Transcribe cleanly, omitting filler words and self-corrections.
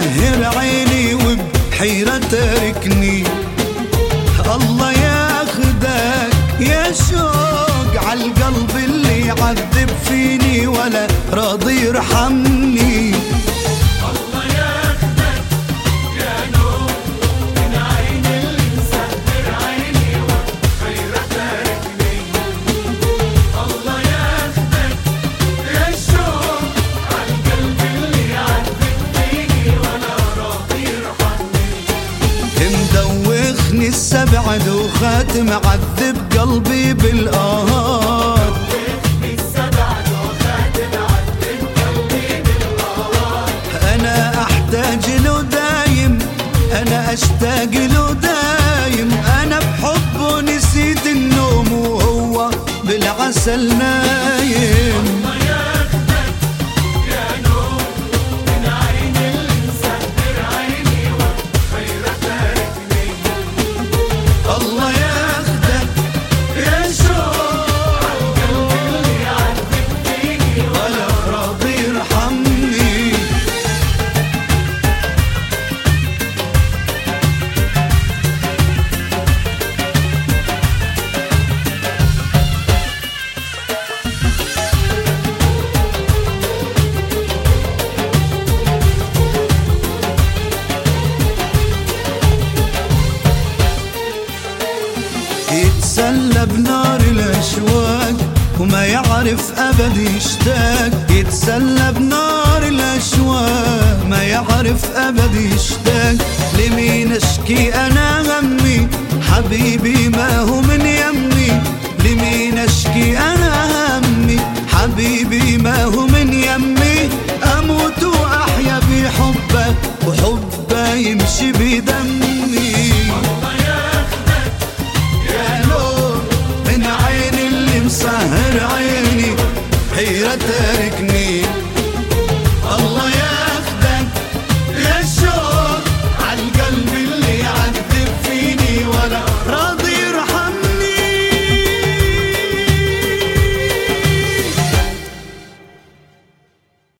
مسهر عيني وبحيرة تاركني. الله ياخدك يا شوق عالقلب اللي يعذب فيني ولا راضي يرحمني. الله ياخدك يا نور من عين اللي مسهر عيني وبحيرة تاركني. الله ياخدك يا شوق عالقلب اللي يعذب فيني ولا راضي يرحمني. مدوخني السبع دوخات معذب قلبي بالآهات. أنا أحتاج له دايم، أنا أشتاق له دايم. أنا بحبه نسيت النوم وهو بالعسل نايم. الله ياخدك يا نور من عين اللي مسهر عيني وبحيرة تاركني. الله ياخدك يا شوق عالقلب اللي يعذب فيني ولا راضي يرحمني. يتسلى بنار الأشواق وما يعرف أبد يشتاق. يتسلى بنار الأشواق ما يعرف أبد يشتاق. لمين أشكي أنا همي حبيبي ما هو من يمي. لمين أشكي أنا همي حبيبي ما هو من